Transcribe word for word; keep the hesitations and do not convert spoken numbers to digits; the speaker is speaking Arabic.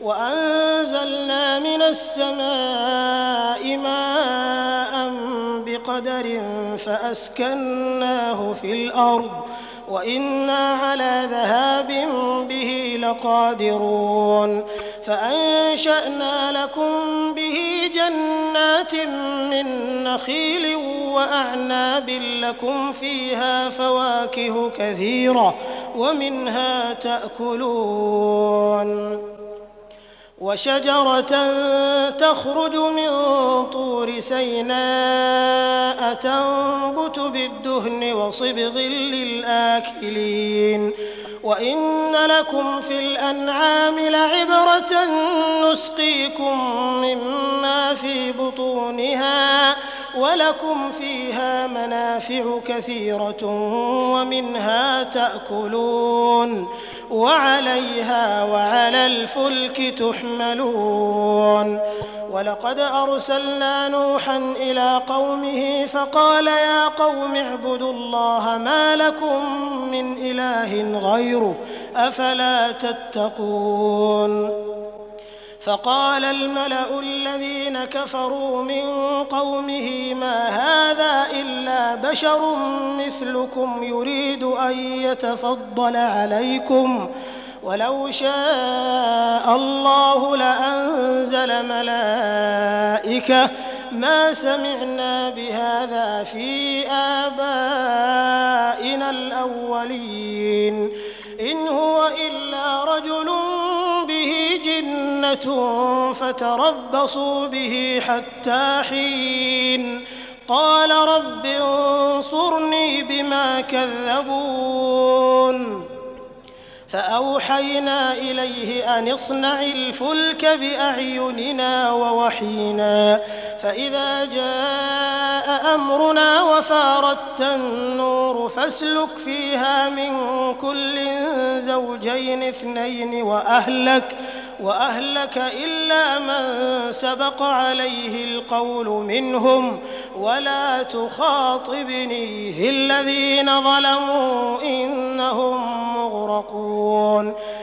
وأنزلنا من السماء ماء بقدر فأسكناه في الأرض وإنا على ذهاب به لقادرون فأنشأنا لكم به جنات من نخيل وأعناب لكم فيها فواكه كثيرة ومنها تأكلون وشجرة تخرج من طور سيناء تنبت بالدهن وصبغ للآكلين وإن لكم في الأنعام لعبرة نسقيكم مما في بطونها ولكم فيها منافع كثيرة ومنها تأكلون وعليها وعلى الفلك تحملون ولقد أرسلنا نوحا إلى قومه فقال يا قوم اعبدوا الله ما لكم من إله غيره أفلا تتقون فقال الملأ الذين كفروا من قومه ما هذا إلا بشر مثلكم يريد أن يتفضل عليكم ولو شاء الله لأنزل ملائكة ما سمعنا بهذا في آبائنا الأولين إن هو إلا رجل به جنة فتربصوا به حتى حين قال رب انصرني بما كذبون فأوحينا إليه أن اصنع الفلك بأعيننا ووحينا فإذا جاء أمرنا وفاردت النور فاسلك فيها من كل زوجين اثنين وأهلك وأهلك إلا من سبق عليه القول منهم ولا تخاطبني في الذين ظلموا إنهم مغرقون